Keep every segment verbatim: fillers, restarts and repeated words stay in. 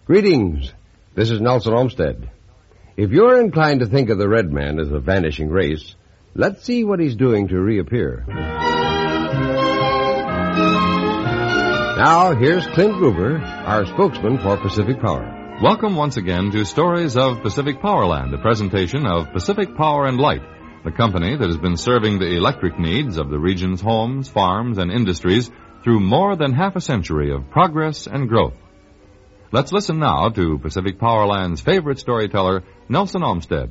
Greetings. This is Nelson Olmsted. If you're inclined to think of the red man as a vanishing race, let's see what he's doing to reappear. Now, here's Clint Gruber, our spokesman for Pacific Power. Welcome once again to Stories of Pacific Powerland, a presentation of Pacific Power and Light, the company that has been serving the electric needs of the region's homes, farms, and industries through more than half a century of progress and growth. Let's listen now to Pacific Powerland's favorite storyteller, Nelson Olmsted.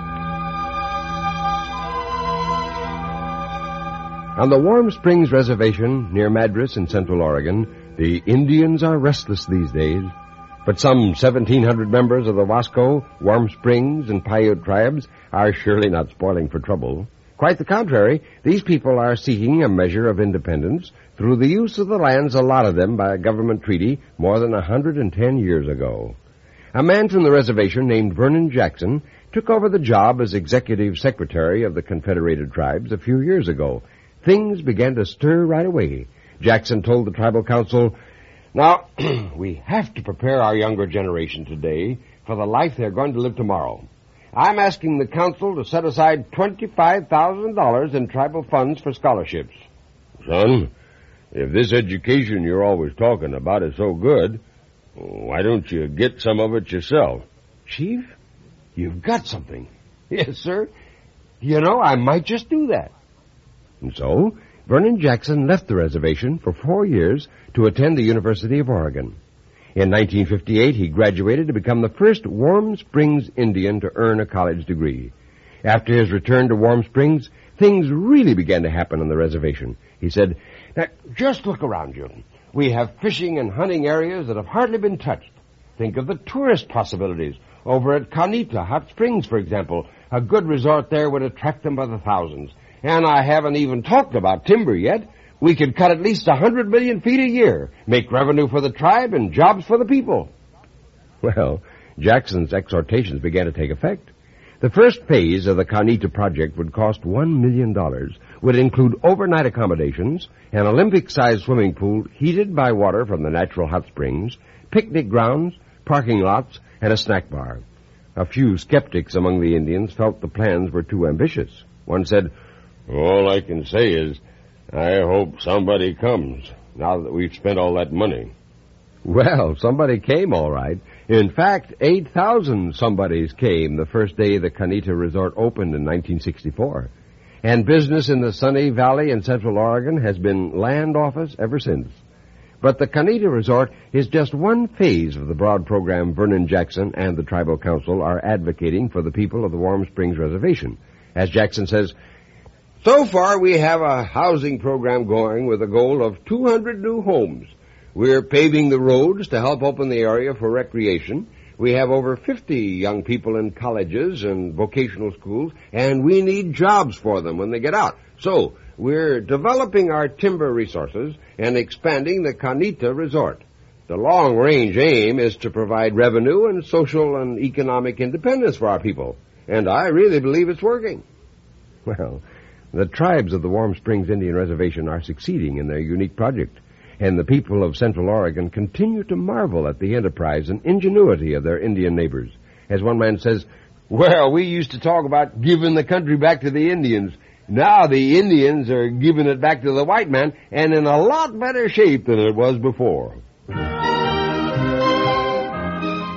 On the Warm Springs Reservation near Madras in Central Oregon, the Indians are restless these days. But some seventeen hundred members of the Wasco, Warm Springs, and Paiute tribes are surely not spoiling for trouble. Quite the contrary, these people are seeking a measure of independence through the use of the lands allotted them by a government treaty more than one hundred ten years ago. A man from the reservation named Vernon Jackson took over the job as executive secretary of the Confederated Tribes a few years ago. Things began to stir right away. Jackson told the tribal council, "Now, we have to prepare our younger generation today for the life they're going to live tomorrow. I'm asking the council to set aside twenty-five thousand dollars in tribal funds for scholarships." "Son, if this education you're always talking about is so good, why don't you get some of it yourself?" "Chief, you've got something." "Yes, sir. You know, I might just do that." And so, Vernon Jackson left the reservation for four years to attend the University of Oregon. In nineteen fifty-eight, he graduated to become the first Warm Springs Indian to earn a college degree. After his return to Warm Springs, things really began to happen on the reservation. He said, "Now, just look around you. We have fishing and hunting areas that have hardly been touched. Think of the tourist possibilities. Over at Canita Hot Springs, for example, a good resort there would attract them by the thousands. And I haven't even talked about timber yet. We could cut at least a hundred million feet a year, make revenue for the tribe and jobs for the people." Well, Jackson's exhortations began to take effect. The first phase of the Canita project would cost one million dollars, would include overnight accommodations, an Olympic-sized swimming pool heated by water from the natural hot springs, picnic grounds, parking lots, and a snack bar. A few skeptics among the Indians felt the plans were too ambitious. One said, "All I can say is, I hope somebody comes, now that we've spent all that money." Well, somebody came, all right. In fact, eight thousand somebodies came the first day the Canita Resort opened in nineteen sixty-four. And business in the Sunny Valley in Central Oregon has been land office ever since. But the Canita Resort is just one phase of the broad program Vernon Jackson and the Tribal Council are advocating for the people of the Warm Springs Reservation. As Jackson says, "So far, we have a housing program going with a goal of two hundred new homes. We're paving the roads to help open the area for recreation. We have over fifty young people in colleges and vocational schools, and we need jobs for them when they get out. So, we're developing our timber resources and expanding the Canita Resort. The long-range aim is to provide revenue and social and economic independence for our people. And I really believe it's working." Well, the tribes of the Warm Springs Indian Reservation are succeeding in their unique project, and the people of Central Oregon continue to marvel at the enterprise and ingenuity of their Indian neighbors. As one man says, "Well, we used to talk about giving the country back to the Indians. Now the Indians are giving it back to the white man, and in a lot better shape than it was before."